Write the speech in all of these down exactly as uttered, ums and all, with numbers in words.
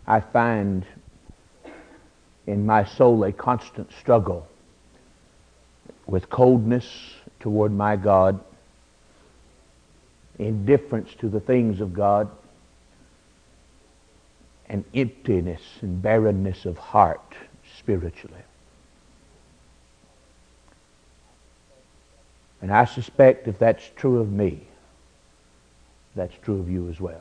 I find in my soul a constant struggle with coldness toward my God, indifference to the things of God, and emptiness and barrenness of heart spiritually. And I suspect if that's true of me, that's true of you as well.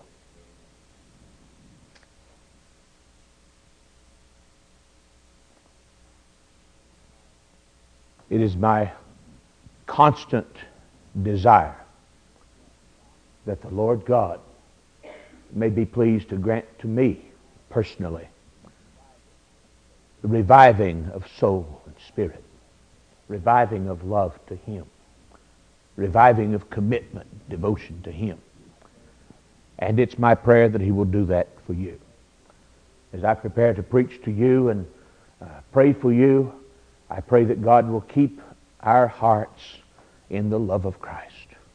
It is my constant desire that the Lord God may be pleased to grant to me personally the reviving of soul and spirit, reviving of love to Him, reviving of commitment, devotion to Him. And it's my prayer that He will do that for you. As I prepare to preach to you and uh, pray for you, I pray that God will keep our hearts in the love of Christ.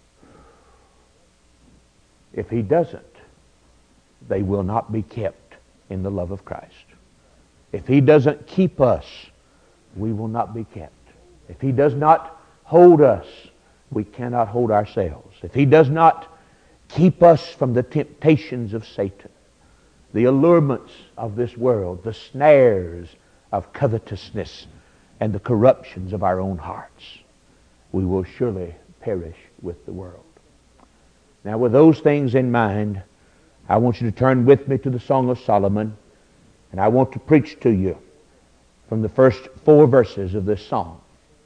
If He doesn't, they will not be kept in the love of Christ. If He doesn't keep us, we will not be kept. If He does not hold us, we cannot hold ourselves. If He does not keep us from the temptations of Satan, the allurements of this world, the snares of covetousness, and the corruptions of our own hearts, we will surely perish with the world. Now, with those things in mind, I want you to turn with me to the Song of Solomon, and I want to preach to you from the first four verses of this song.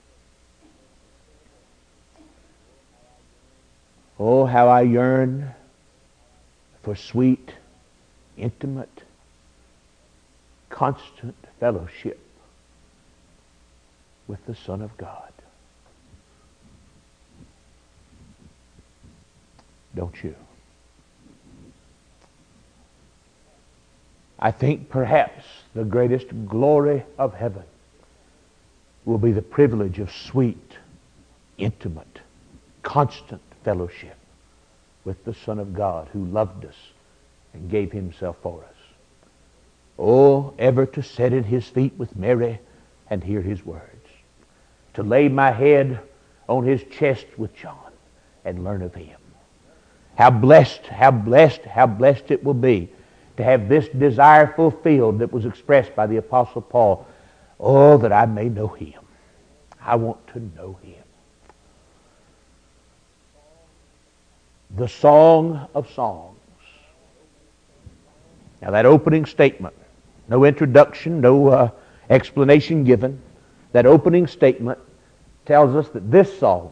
Oh, how I yearn for sweet, intimate, constant fellowship with the Son of God. Don't you? I think perhaps the greatest glory of heaven will be the privilege of sweet, intimate, constant fellowship with the Son of God who loved us and gave Himself for us. Oh, ever to sit at His feet with Mary and hear His words. To lay my head on His chest with John and learn of Him. How blessed, how blessed, how blessed it will be to have this desire fulfilled that was expressed by the Apostle Paul. Oh, that I may know Him. I want to know Him. The Song of Songs. Now that opening statement, no introduction, no uh, explanation given. That opening statement tells us that this song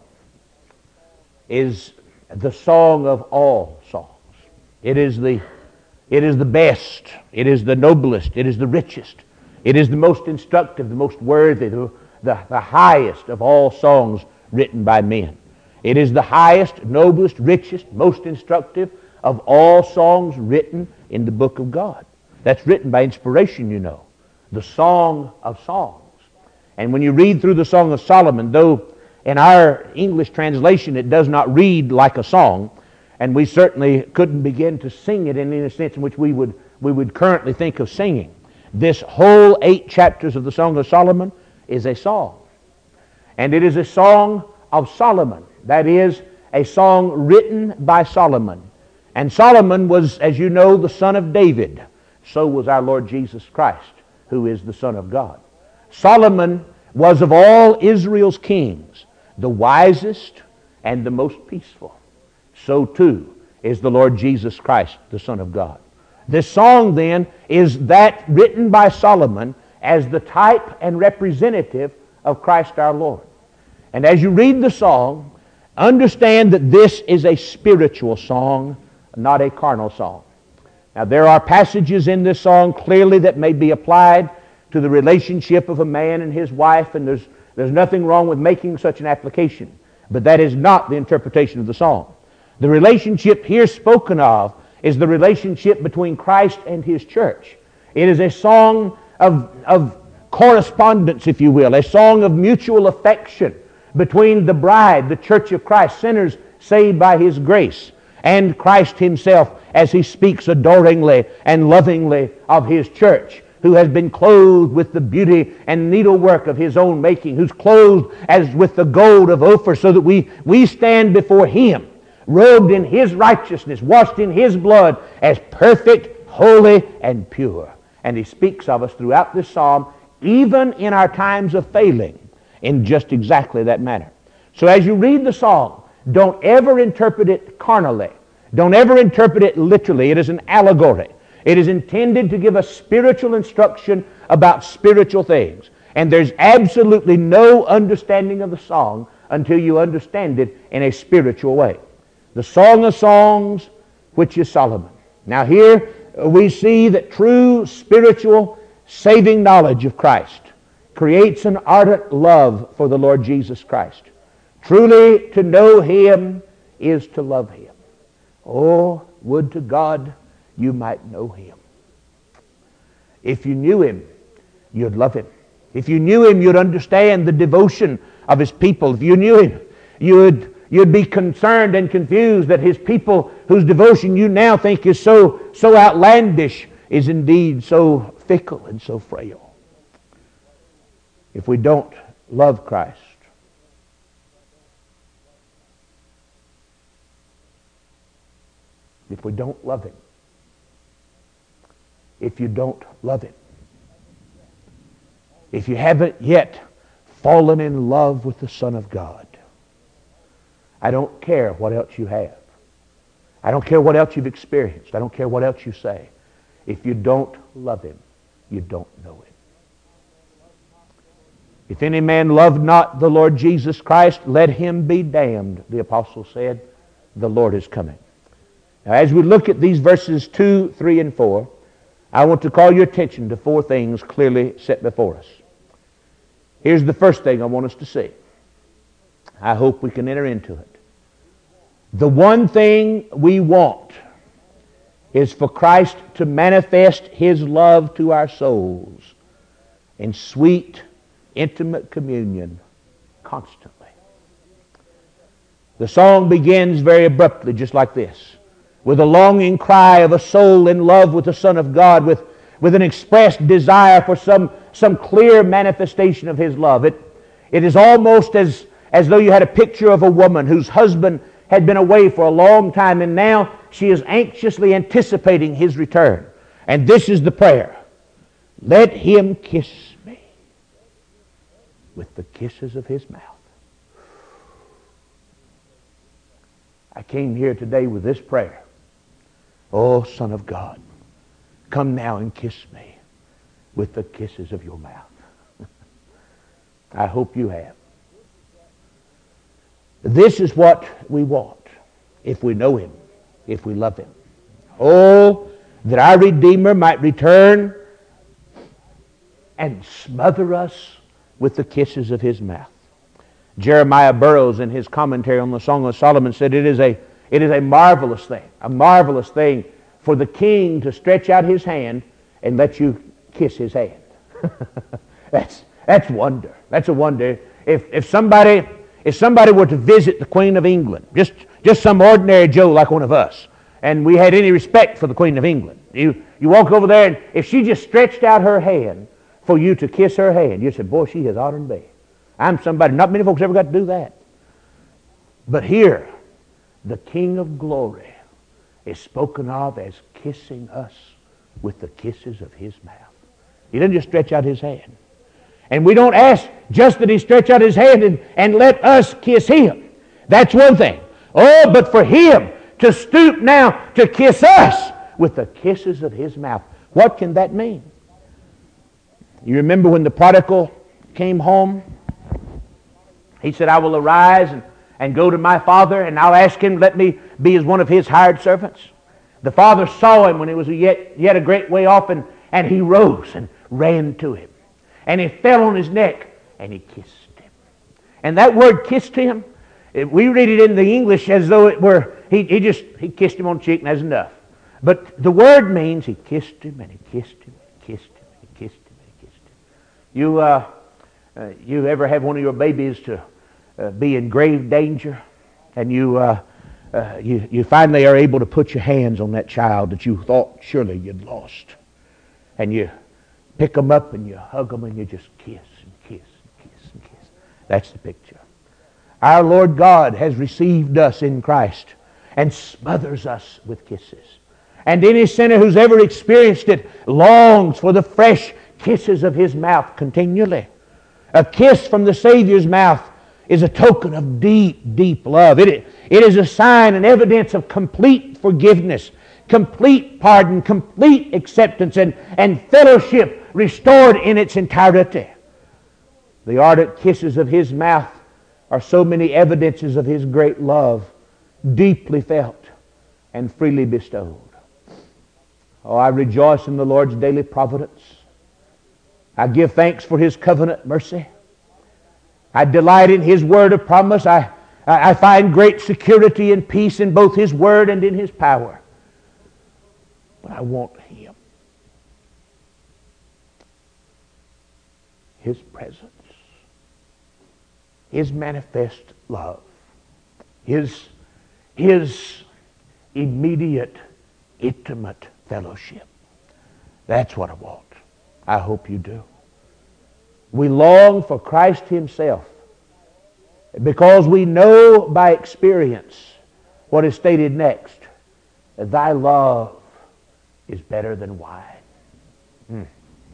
is the song of all songs. It is the, it is the best. It is the noblest. It is the richest. It is the most instructive, the most worthy, the, the, the highest of all songs written by men. It is the highest, noblest, richest, most instructive of all songs written in the book of God. That's written by inspiration, you know. The Song of Songs. And when you read through the Song of Solomon, though in our English translation it does not read like a song, and we certainly couldn't begin to sing it in any sense in which we would, we would currently think of singing, this whole eight chapters of the Song of Solomon is a song. And it is a song of Solomon. That is, a song written by Solomon. And Solomon was, as you know, the son of David. So was our Lord Jesus Christ, who is the Son of God. Solomon was of all Israel's kings the wisest and the most peaceful. So too is the Lord Jesus Christ, the Son of God. This song then is that written by Solomon as the type and representative of Christ our Lord. And as you read the song, understand that this is a spiritual song, not a carnal song. Now there are passages in this song clearly that may be applied to the relationship of a man and his wife, and there's, there's nothing wrong with making such an application. But that is not the interpretation of the song. The relationship here spoken of is the relationship between Christ and His church. It is a song of, of correspondence, if you will, a song of mutual affection between the bride, the church of Christ, sinners saved by His grace, and Christ Himself as he speaks adoringly and lovingly of his church, who has been clothed with the beauty and needlework of his own making, who's clothed as with the gold of Ophir, so that we, we stand before him, robed in his righteousness, washed in his blood, as perfect, holy, and pure. And he speaks of us throughout this psalm, even in our times of failing, in just exactly that manner. So as you read the psalm, don't ever interpret it carnally. Don't ever interpret it literally. It is an allegory. It is intended to give us spiritual instruction about spiritual things. And there's absolutely no understanding of the song until you understand it in a spiritual way. The Song of Songs, which is Solomon. Now here we see that true spiritual saving knowledge of Christ creates an ardent love for the Lord Jesus Christ. Truly to know him is to love him. Oh, would to God you might know him. If you knew him, you'd love him. If you knew him, you'd understand the devotion of his people. If you knew him, you'd, you'd be concerned and confused that his people, whose devotion you now think is so, so outlandish, is indeed so fickle and so frail. If we don't love Christ, if we don't love him, if you don't love him, if you haven't yet fallen in love with the Son of God, I don't care what else you have. I don't care what else you've experienced. I don't care what else you say. If you don't love him, you don't know him. If any man love not the Lord Jesus Christ, let him be damned, the apostle said. The Lord is coming. Now, as we look at these verses two, three, and four, I want to call your attention to four things clearly set before us. Here's the first thing I want us to see. I hope we can enter into it. The one thing we want is for Christ to manifest his love to our souls in sweet, intimate communion constantly. The song begins very abruptly, just like this, with a longing cry of a soul in love with the Son of God, with, with an expressed desire for some, some clear manifestation of his love. It, it is almost as, as though you had a picture of a woman whose husband had been away for a long time, and now she is anxiously anticipating his return. And this is the prayer. Let him kiss me with the kisses of his mouth. I came here today with this prayer. Oh, Son of God, come now and kiss me with the kisses of your mouth. I hope you have. This is what we want if we know him, if we love him. Oh, that our Redeemer might return and smother us with the kisses of his mouth. Jeremiah Burroughs, in his commentary on the Song of Solomon, said it is a, it is a marvelous thing, a marvelous thing for the king to stretch out his hand and let you kiss his hand. that's, that's wonder. That's a wonder. If, if somebody... If somebody were to visit the Queen of England, just, just some ordinary Joe like one of us, and we had any respect for the Queen of England, you, you walk over there, and if she just stretched out her hand for you to kiss her hand, you'd say, boy, she has ought to be. I'm somebody. Not many folks ever got to do that. But here, the King of Glory is spoken of as kissing us with the kisses of his mouth. He doesn't just stretch out his hand. And we don't ask just that he stretch out his hand and, and let us kiss him. That's one thing. Oh, but for him to stoop now to kiss us with the kisses of his mouth. What can that mean? You remember when the prodigal came home? He said, I will arise and, and go to my father, and I'll ask him, let me be as one of his hired servants. The father saw him when he was yet, yet a great way off, and, and he rose and ran to him. And he fell on his neck, and he kissed him. And that word kissed him, we read it in the English as though it were, he, he just, he kissed him on the cheek and that's enough. But the word means he kissed him, and he kissed him, and he kissed him, and he kissed him, and he kissed him. You, uh, uh, you ever have one of your babies to uh, be in grave danger, and you, uh, uh, you, you finally are able to put your hands on that child that you thought surely you'd lost. And you pick them up and you hug them and you just kiss and kiss and kiss and kiss. That's the picture. Our Lord God has received us in Christ and smothers us with kisses. And any sinner who's ever experienced it longs for the fresh kisses of His mouth continually. A kiss from the Savior's mouth is a token of deep, deep love. It, it is a sign and evidence of complete forgiveness, complete pardon, complete acceptance, and, and fellowship restored in its entirety. The ardent kisses of His mouth are so many evidences of His great love, deeply felt and freely bestowed. Oh, I rejoice in the Lord's daily providence. I give thanks for His covenant mercy. I delight in His word of promise. I, I find great security and peace in both His word and in His power. But I want Him. His presence. His manifest love. His, His immediate, intimate fellowship. That's what I want. I hope you do. We long for Christ Himself because we know by experience what is stated next. Thy love is better than wine. Hmm.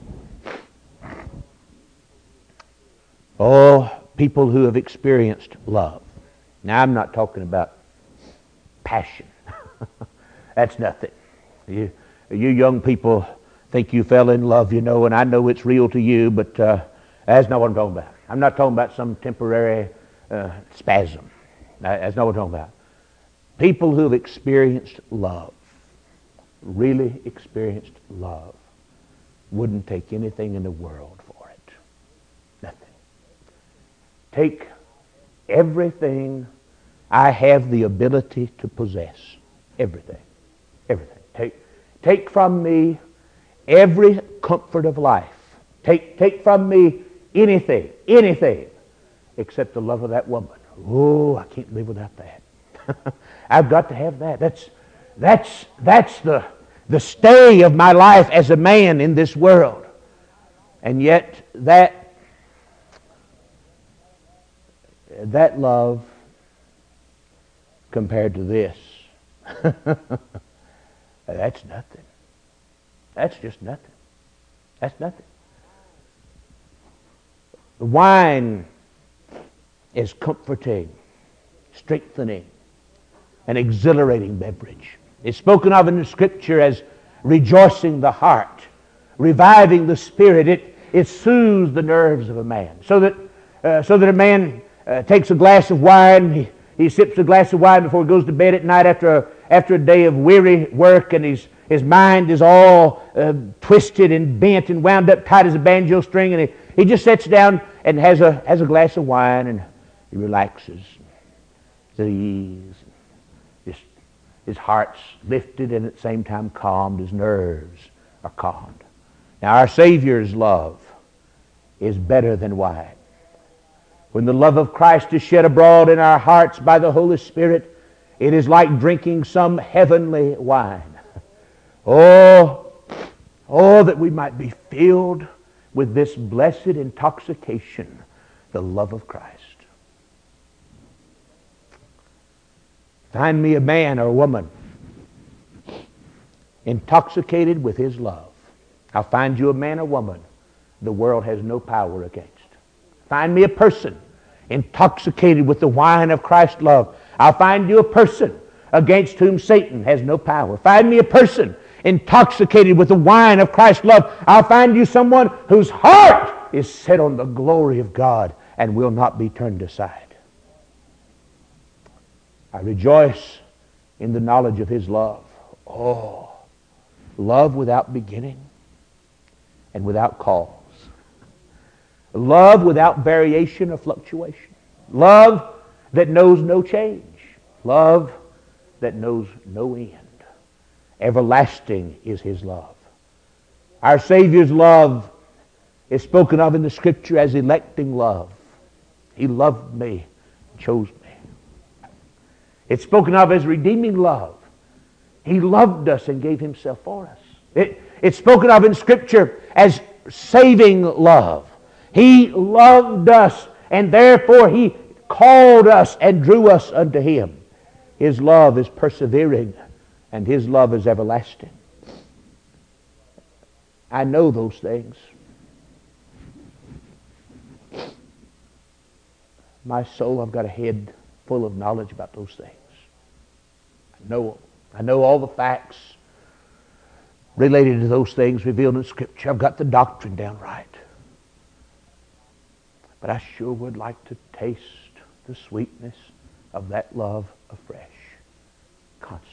Oh, people who have experienced love. Now, I'm not talking about passion. That's nothing. You, you young people think you fell in love, you know, and I know it's real to you, but uh, that's not what I'm talking about. I'm not talking about some temporary uh, spasm. That's not what I'm talking about. People who have experienced love, really experienced love, wouldn't take anything in the world for it. Nothing. Take everything I have the ability to possess. Everything. Everything. Take, take from me every comfort of life. Take, take from me anything, anything, except the love of that woman. Oh, I can't live without that. I've got to have that. That's, that's, that's the, the stay of my life as a man in this world. And yet that, that love compared to this, that's nothing. That's just nothing. That's nothing. The wine is comforting, strengthening, an exhilarating beverage. It's spoken of in the Scripture as rejoicing the heart, reviving the spirit. It, it soothes the nerves of a man. So that, uh, so that a man uh, takes a glass of wine, he, he sips a glass of wine before he goes to bed at night after a, after a day of weary work, and he's His mind is all uh, twisted and bent and wound up tight as a banjo string, and he, he just sits down and has a has a glass of wine, and he relaxes. He's at ease. Just, his heart's lifted and at the same time calmed. His nerves are calmed. Now, our Savior's love is better than wine. When the love of Christ is shed abroad in our hearts by the Holy Spirit, it is like drinking some heavenly wine. Oh, oh, that we might be filled with this blessed intoxication, the love of Christ. Find me a man or a woman intoxicated with His love. I'll find you a man or woman the world has no power against. Find me a person intoxicated with the wine of Christ's love. I'll find you a person against whom Satan has no power. Find me a person intoxicated with the wine of Christ's love. I'll find you someone whose heart is set on the glory of God and will not be turned aside. I rejoice in the knowledge of His love. Oh, love without beginning and without cause. Love without variation or fluctuation. Love that knows no change. Love that knows no end. Everlasting is His love. Our Savior's love is spoken of in the Scripture as electing love. He loved me, chose me. It's spoken of as redeeming love. He loved us and gave Himself for us. It, it's spoken of in Scripture as saving love. He loved us, and therefore He called us and drew us unto Him. His love is persevering, and His love is everlasting. I know those things. My soul, I've got a head full of knowledge about those things. I know, I know all the facts related to those things revealed in Scripture. I've got the doctrine down right. But I sure would like to taste the sweetness of that love afresh, constantly.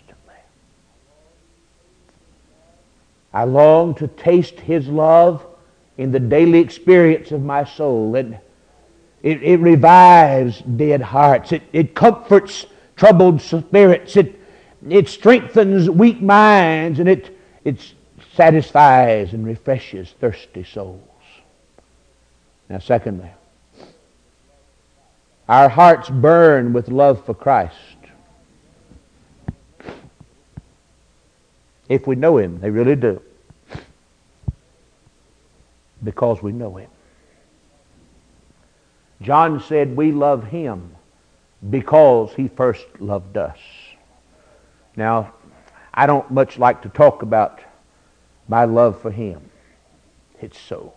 I long to taste His love in the daily experience of my soul. It, it, it revives dead hearts. It, it comforts troubled spirits. It, it strengthens weak minds, and it, it satisfies and refreshes thirsty souls. Now, secondly, our hearts burn with love for Christ. If we know Him, they really do. Because we know Him. John said we love Him because He first loved us. Now, I don't much like to talk about my love for Him. It's so.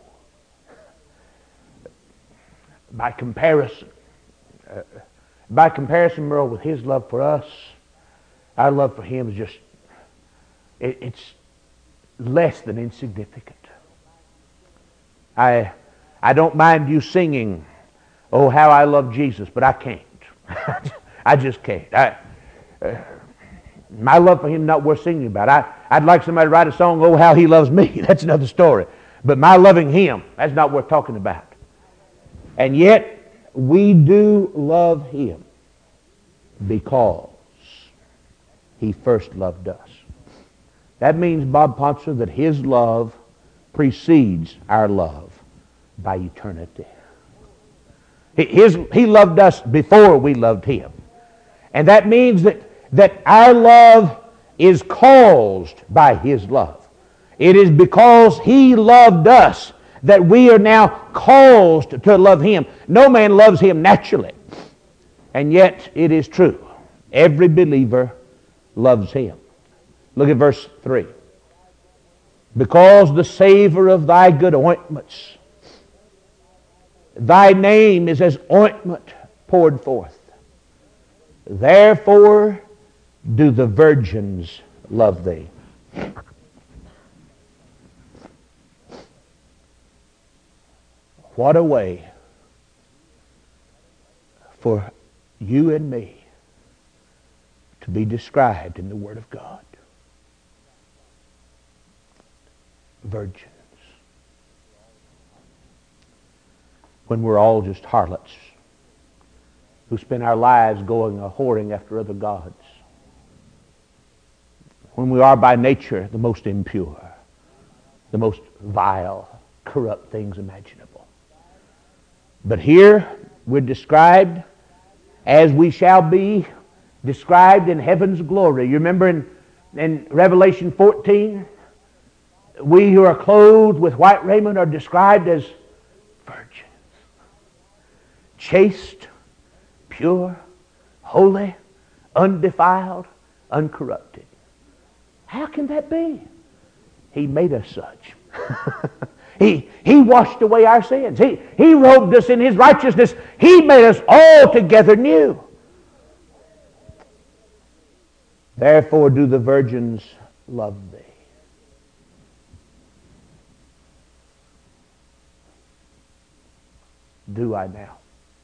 By comparison, uh, by comparison, Merle, with His love for us, our love for Him is just, it, it's less than insignificant. I, I don't mind you singing, "Oh, how I love Jesus," but I can't. I just can't. I, uh, my love for Him is not worth singing about. I, I'd like somebody to write a song, "Oh, how He loves me." That's another story. But my loving Him, that's not worth talking about. And yet, we do love Him because He first loved us. That means, Bob Ponser, that His love precedes our love by eternity. His, he loved us before we loved Him. And that means that, that our love is caused by His love. It is because He loved us that we are now caused to love Him. No man loves Him naturally. And yet it is true. Every believer loves Him. Look at verse three. Because the savor of Thy good ointments, Thy name is as ointment poured forth. Therefore do the virgins love Thee. What a way for you and me to be described in the Word of God. Virgins. When we're all just harlots who spend our lives going a whoring after other gods. When we are by nature the most impure, the most vile, corrupt things imaginable. But here we're described as we shall be described in heaven's glory. You remember in, in Revelation fourteen, we who are clothed with white raiment are described as virgins. Chaste, pure, holy, undefiled, uncorrupted. How can that be? He made us such. he, he washed away our sins. He, he robed us in His righteousness. He made us altogether new. Therefore do the virgins love Thee. Do I now?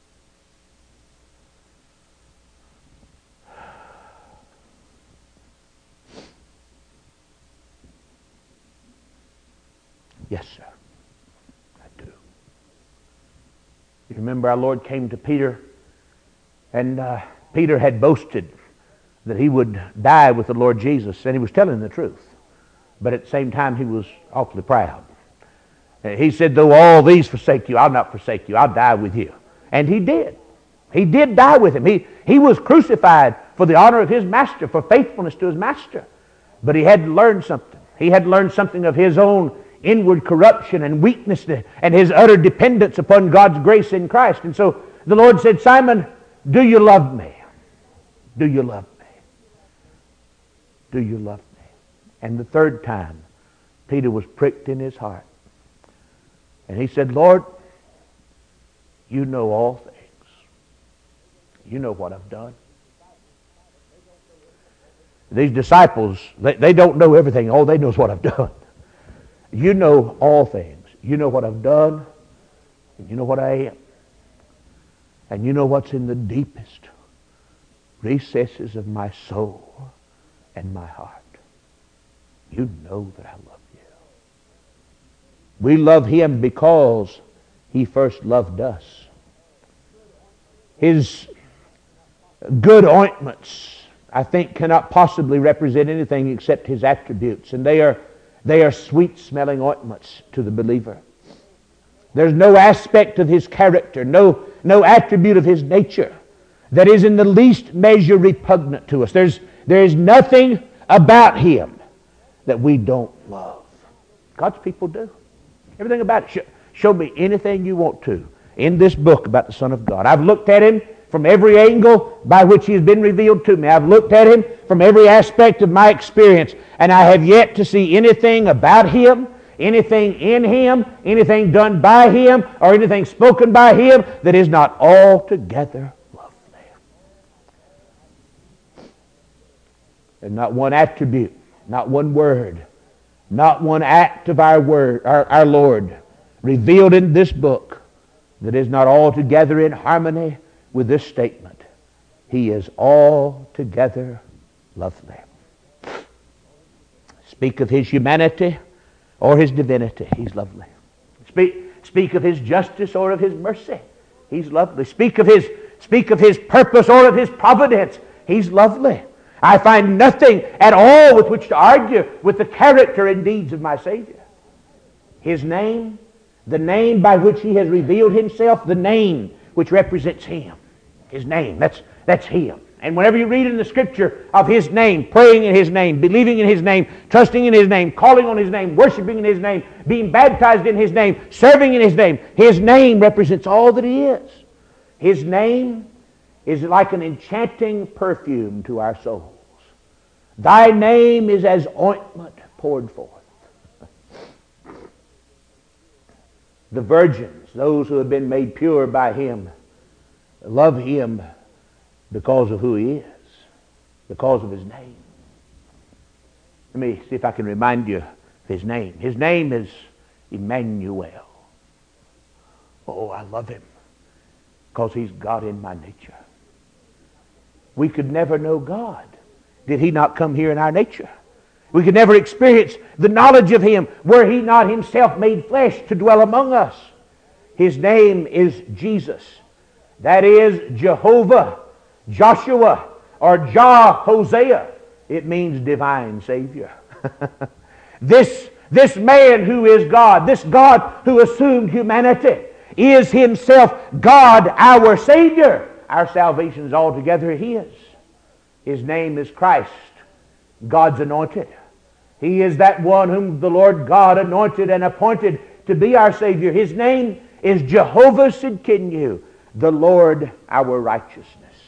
Yes, sir. I do. You remember our Lord came to Peter, and uh, Peter had boasted that he would die with the Lord Jesus, and he was telling the truth. But at the same time, he was awfully proud. He said, "Though all these forsake you, I'll not forsake you. I'll die with you." And he did. He did die with Him. He, he was crucified for the honor of his master, for faithfulness to his master. But he had to learn something. He had to learn something of his own inward corruption and weakness and his utter dependence upon God's grace in Christ. And so the Lord said, Simon, do you love me? Do you love me? Do you love me? And the third time, Peter was pricked in his heart. And he said, Lord, you know all things. You know what I've done. These disciples, they, they don't know everything. All they know is what I've done. You know all things. You know what I've done. And you know what I am. And you know what's in the deepest recesses of my soul and my heart. You know that I love you. We love him because he first loved us. His good ointments, I think, cannot possibly represent anything except his attributes. And they are, they are sweet-smelling ointments to the believer. There's no aspect of his character, no, no attribute of his nature that is in the least measure repugnant to us. There's, there is nothing about him that we don't love. God's people do. Everything about it. Show, show me anything you want to in this book about the Son of God. I've looked at him from every angle by which he has been revealed to me. I've looked at him from every aspect of my experience, and I have yet to see anything about him, anything in him, anything done by him, or anything spoken by him that is not altogether lovely. And not one attribute, not one word, not one act of our word, our, our Lord, revealed in this book that is not altogether in harmony with this statement. He is altogether lovely. Speak of his humanity or his divinity, he's lovely. Speak, speak of his justice or of his mercy, he's lovely. Speak of his, speak of his purpose or of his providence, he's lovely. I find nothing at all with which to argue with the character and deeds of my Savior. His name, the name by which he has revealed himself, the name which represents him. His name, that's, that's him. And whenever you read in the Scripture of his name, praying in his name, believing in his name, trusting in his name, calling on his name, worshiping in his name, being baptized in his name, serving in his name, his name represents all that he is. His name is like an enchanting perfume to our souls. Thy name is as ointment poured forth. The virgins, those who have been made pure by him, love him because of who he is, because of his name. Let me see if I can remind you of his name. His name is Emmanuel. Oh, I love him because he's God in my nature. We could never know God did he not come here in our nature. We could never experience the knowledge of him were he not himself made flesh to dwell among us. His name is Jesus. That is Jehovah, Joshua, or Jah-Hosea. It means divine Savior. this, this man who is God, this God who assumed humanity, is himself God, our Savior. Our salvation is altogether his. His name is Christ, God's anointed. He is that one whom the Lord God anointed and appointed to be our Savior. His name is Jehovah Sidkenu, the Lord our righteousness.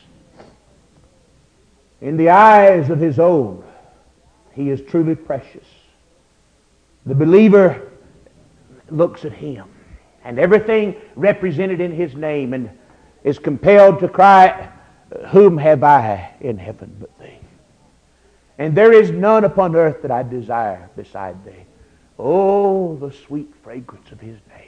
In the eyes of his own, he is truly precious. The believer looks at him and everything represented in his name and is compelled to cry, whom have I in heaven but thee? And there is none upon earth that I desire beside thee. Oh, the sweet fragrance of his name.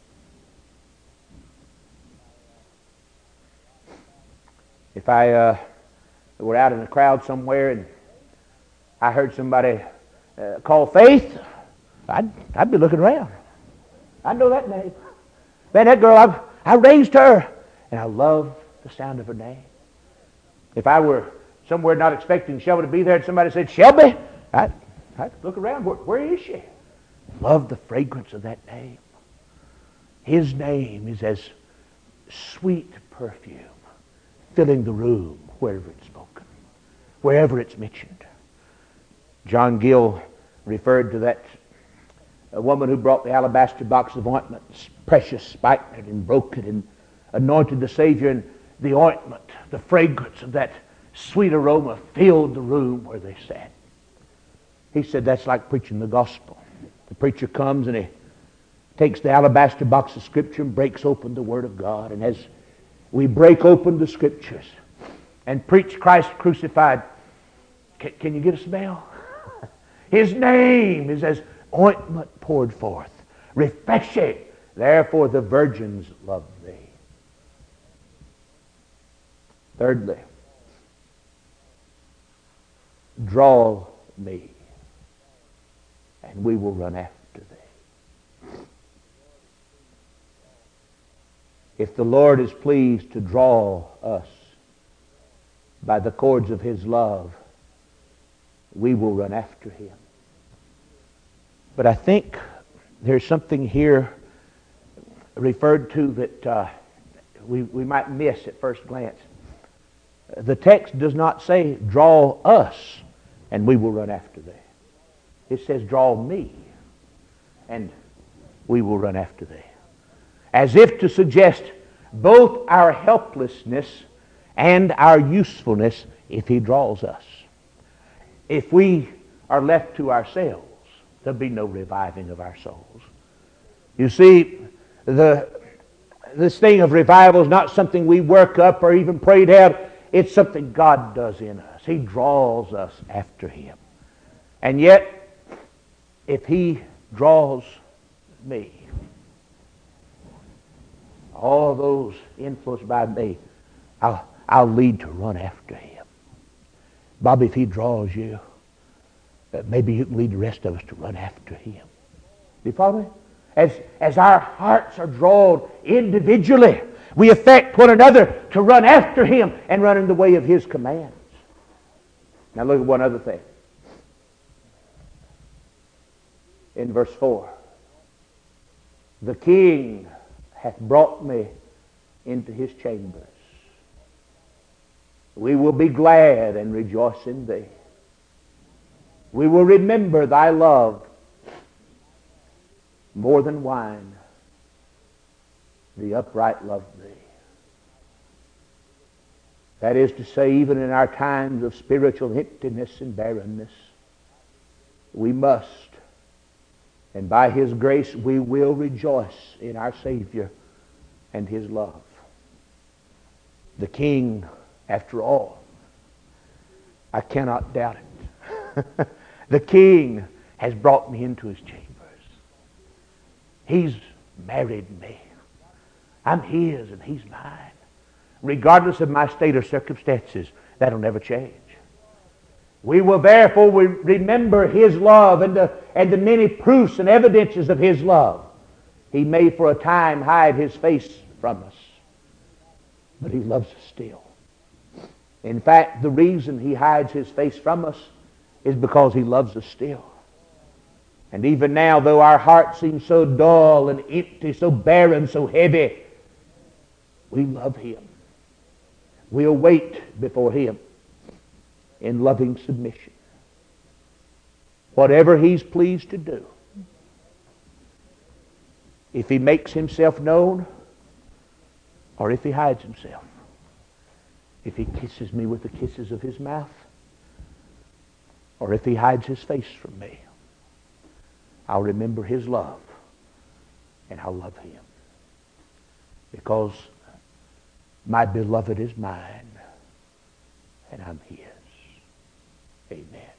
If I uh, were out in a crowd somewhere and I heard somebody uh, call Faith, I'd, I'd be looking around. I know that name. Man, that girl, I, I raised her, and I love the sound of her name. If I were somewhere not expecting Shelby to be there and somebody said, Shelby, I'd, I'd look around. Where, where is she? Love the fragrance of that name. His name is as sweet perfume filling the room wherever it's spoken. wherever it's mentioned. John Gill referred to that a woman who brought the alabaster box of ointment, precious, spiked it and broke it and anointed the Savior, and the ointment, the fragrance of that sweet aroma filled the room where they sat. He said that's like preaching the gospel. The preacher comes and he takes the alabaster box of Scripture and breaks open the Word of God. And as we break open the Scriptures and preach Christ crucified, can, can you get a smell? His name is as ointment poured forth, refreshing. Therefore the virgins love thee. Thirdly, draw me, and we will run after thee. If the Lord is pleased to draw us by the cords of His love, we will run after Him. But I think there's something here referred to that uh, we, we might miss at first glance. The text does not say, draw us, and we will run after thee. It says, draw me, and we will run after thee. As if to suggest both our helplessness and our usefulness if He draws us. If we are left to ourselves, there'll be no reviving of our souls. You see, the this thing of revival is not something we work up or even pray to have. It's something God does in us. He draws us after Him. And yet, if He draws me, all those influenced by me, I'll, I'll lead to run after Him. Bobby, if He draws you, uh, maybe you can lead the rest of us to run after Him. Do you follow me? As, as our hearts are drawn individually, we affect one another to run after Him and run in the way of His commands. Now look at one other thing. In verse four, the King hath brought me into His chambers. We will be glad and rejoice in Thee. We will remember Thy love more than wine. The upright love Thee. That is to say, even in our times of spiritual emptiness and barrenness, we must, and by His grace we will rejoice in our Savior and His love. The King, after all, I cannot doubt it. The King has brought me into His chambers. He's married me. I'm His and He's mine. Regardless of my state or circumstances, that'll never change. We will therefore remember His love and the, and the many proofs and evidences of His love. He may for a time hide His face from us, but He loves us still. In fact, the reason He hides His face from us is because He loves us still. And even now, though our hearts seem so dull and empty, so barren, so heavy, we love Him. We'll wait before Him in loving submission. Whatever He's pleased to do, if He makes Himself known or if He hides Himself, if He kisses me with the kisses of His mouth or if He hides His face from me, I'll remember His love and I'll love Him. Because my beloved is mine and I'm His. Amen.